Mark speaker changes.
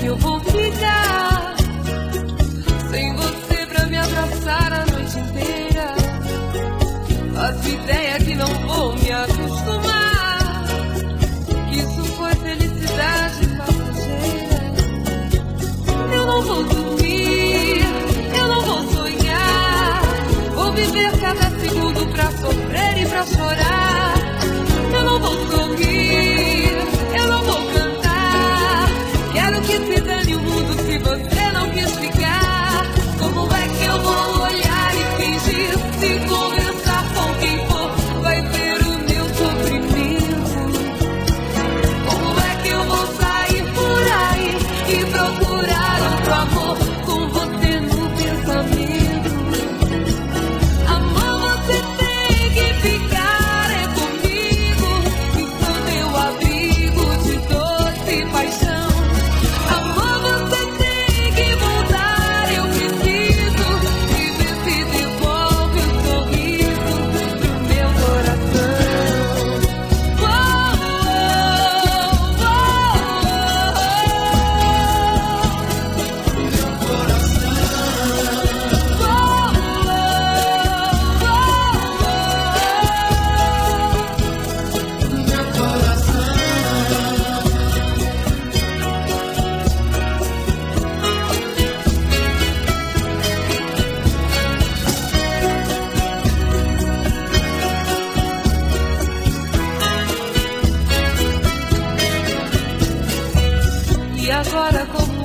Speaker 1: que eu vou ficar sem você pra me abraçar a noite inteira? Faço ideia que não vou me acostumar, que isso foi felicidade passageira. Eu não vou dormir, eu não vou sonhar, vou viver cada segundo pra sofrer e pra chorar. Eu não vou sorrir, eu não vou cantar, quero que se dane o mundo se você não quis ficar. Como é que eu vou olhar e fingir, se conversar com quem for vai ver o meu sofrimento? Como é que eu vou sair por aí e procurar outro amor com você no pensamento? Amor, você tem que ficar é comigo, que sou meu abrigo de doce paixão. Amor, você tem que voltar, eu preciso e ver se devolve o sorriso pro meu coração. Oh, oh, oh, e agora como